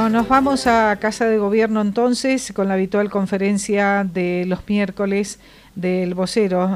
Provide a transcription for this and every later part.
Bueno, nos vamos a Casa de Gobierno entonces con la habitual conferencia de los miércoles del vocero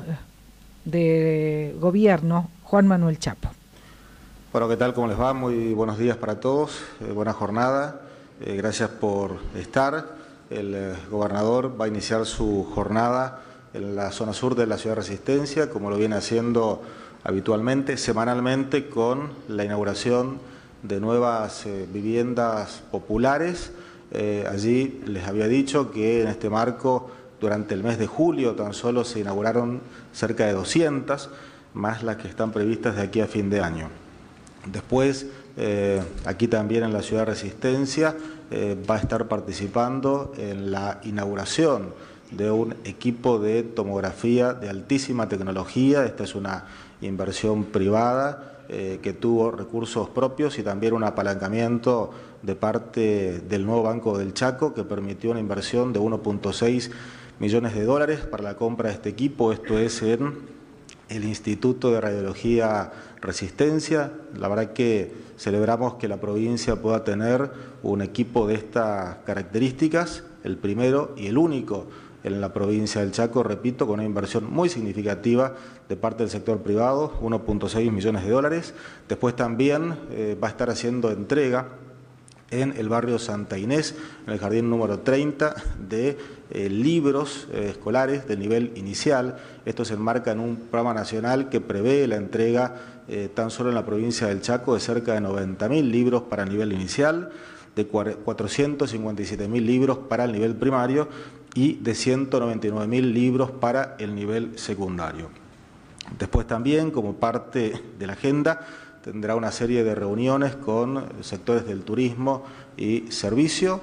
de Gobierno, Juan Manuel Chapo. Bueno, ¿qué tal? ¿Cómo les va? Muy buenos días para todos, buena jornada, gracias por estar. El gobernador va a iniciar su jornada en la zona sur de la ciudad de Resistencia, como lo viene haciendo habitualmente, semanalmente, con la inauguración de nuevas viviendas populares. Allí les había dicho que en este marco, durante el mes de julio, tan solo se inauguraron cerca de 200, más las que están previstas de aquí a fin de año. Después, aquí también en la ciudad de Resistencia, va a estar participando en la inauguración de un equipo de tomografía de altísima tecnología. Esta es una inversión privada que tuvo recursos propios y también un apalancamiento de parte del nuevo Banco del Chaco, que permitió una inversión de 1.6 millones de dólares para la compra de este equipo. Esto es en el Instituto de Radiología Resistencia. La verdad que celebramos que la provincia pueda tener un equipo de estas características, el primero y el único en la provincia del Chaco, repito, con una inversión muy significativa de parte del sector privado, 1.6 millones de dólares. Después también va a estar haciendo entrega en el barrio Santa Inés, en el jardín número 30, de libros escolares de nivel inicial. Esto se enmarca en un programa nacional que prevé la entrega tan solo en la provincia del Chaco de cerca de 90.000 libros para el nivel inicial, de 457.000 libros para el nivel primario y de 199.000 libros para el nivel secundario. Después también, como parte de la agenda, tendrá una serie de reuniones con sectores del turismo y servicio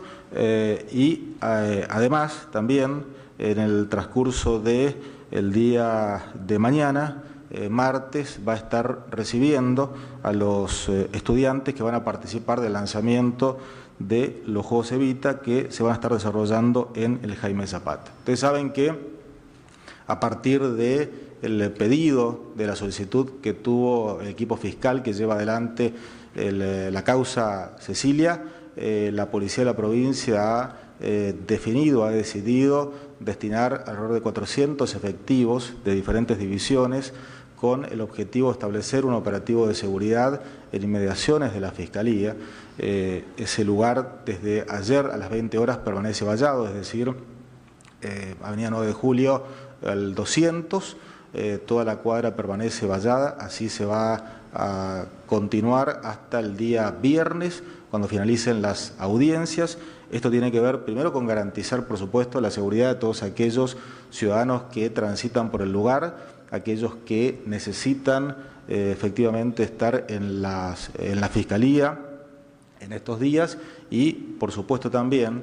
además también en el transcurso del día de mañana, martes, va a estar recibiendo a los estudiantes que van a participar del lanzamiento de los Juegos Evita que se van a estar desarrollando en el Jaime Zapata. Ustedes saben que a partir del pedido de la solicitud que tuvo el equipo fiscal que lleva adelante la causa Cecilia, la policía de la provincia ha decidido destinar alrededor de 400 efectivos de diferentes divisiones con el objetivo de establecer un operativo de seguridad en inmediaciones de la Fiscalía. Ese lugar desde ayer a las 20 horas permanece vallado, es decir, Avenida 9 de Julio al 200, toda la cuadra permanece vallada, así se va a continuar hasta el día viernes, cuando finalicen las audiencias. Esto tiene que ver primero con garantizar, por supuesto, la seguridad de todos aquellos ciudadanos que transitan por el lugar, aquellos que necesitan efectivamente estar en la Fiscalía en estos días y, por supuesto, también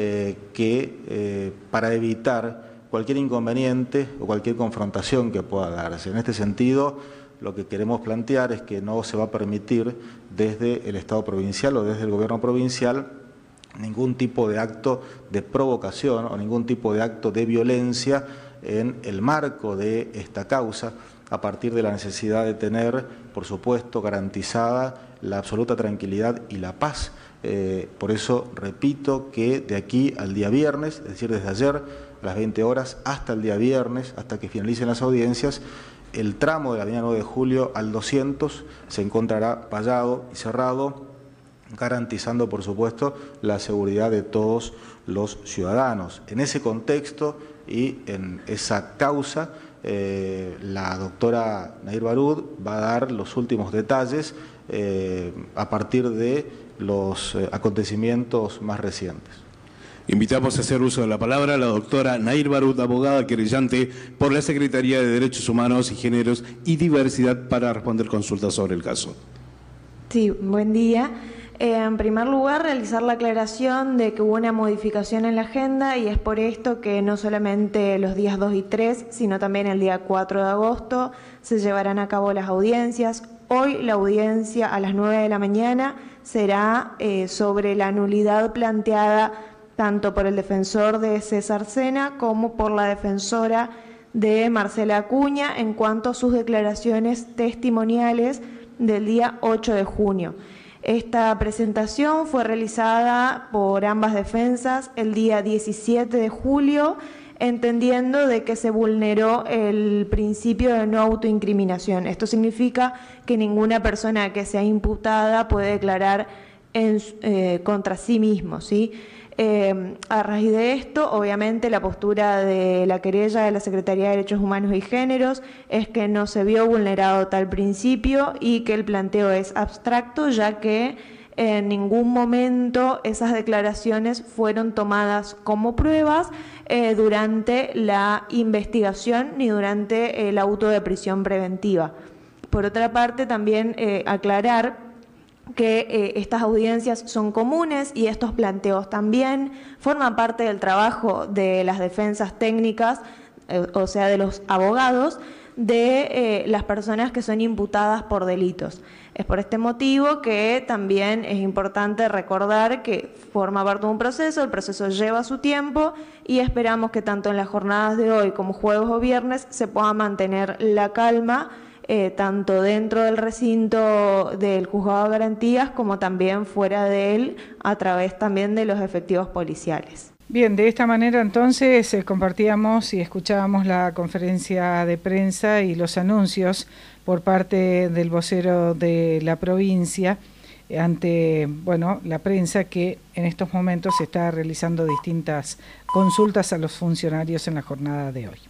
para evitar cualquier inconveniente o cualquier confrontación que pueda darse. En este sentido, lo que queremos plantear es que no se va a permitir desde el Estado provincial o desde el Gobierno provincial ningún tipo de acto de provocación o ningún tipo de acto de violencia en el marco de esta causa, a partir de la necesidad de tener, por supuesto, garantizada la absoluta tranquilidad y la paz. Por eso repito que de aquí al día viernes, es decir, desde ayer a las 20 horas hasta el día viernes, hasta que finalicen las audiencias, el tramo de la avenida 9 de Julio al 200 se encontrará vallado y cerrado, garantizando, por supuesto, la seguridad de todos los ciudadanos. En ese contexto y en esa causa, la doctora Nair Barud va a dar los últimos detalles a partir de los acontecimientos más recientes. Invitamos a hacer uso de la palabra a la doctora Nair Barud, abogada querellante por la Secretaría de Derechos Humanos y Géneros y Diversidad, para responder consultas sobre el caso. Sí, buen día. En primer lugar, realizar la aclaración de que hubo una modificación en la agenda y es por esto que no solamente los días 2 y 3, sino también el día 4 de agosto se llevarán a cabo las audiencias. Hoy la audiencia a las 9 de la mañana será sobre la nulidad planteada tanto por el defensor de César Sena como por la defensora de Marcela Acuña en cuanto a sus declaraciones testimoniales del día 8 de junio. Esta presentación fue realizada por ambas defensas el día 17 de julio, entendiendo de que se vulneró el principio de no autoincriminación. Esto significa que ninguna persona que sea imputada puede declarar contra sí mismo, ¿sí? A raíz de esto, obviamente, la postura de la querella de la Secretaría de Derechos Humanos y Géneros es que no se vio vulnerado tal principio y que el planteo es abstracto, ya que en ningún momento esas declaraciones fueron tomadas como pruebas durante la investigación ni durante el auto de prisión preventiva. Por otra parte, también aclarar que estas audiencias son comunes y estos planteos también forman parte del trabajo de las defensas técnicas, o sea, de los abogados, de las personas que son imputadas por delitos. Es por este motivo que también es importante recordar que forma parte de un proceso, el proceso lleva su tiempo y esperamos que tanto en las jornadas de hoy como jueves o viernes se pueda mantener la calma, tanto dentro del recinto del Juzgado de Garantías como también fuera de él, a través también de los efectivos policiales. Bien, de esta manera entonces compartíamos y escuchábamos la conferencia de prensa y los anuncios por parte del vocero de la provincia ante, bueno, la prensa que en estos momentos está realizando distintas consultas a los funcionarios en la jornada de hoy.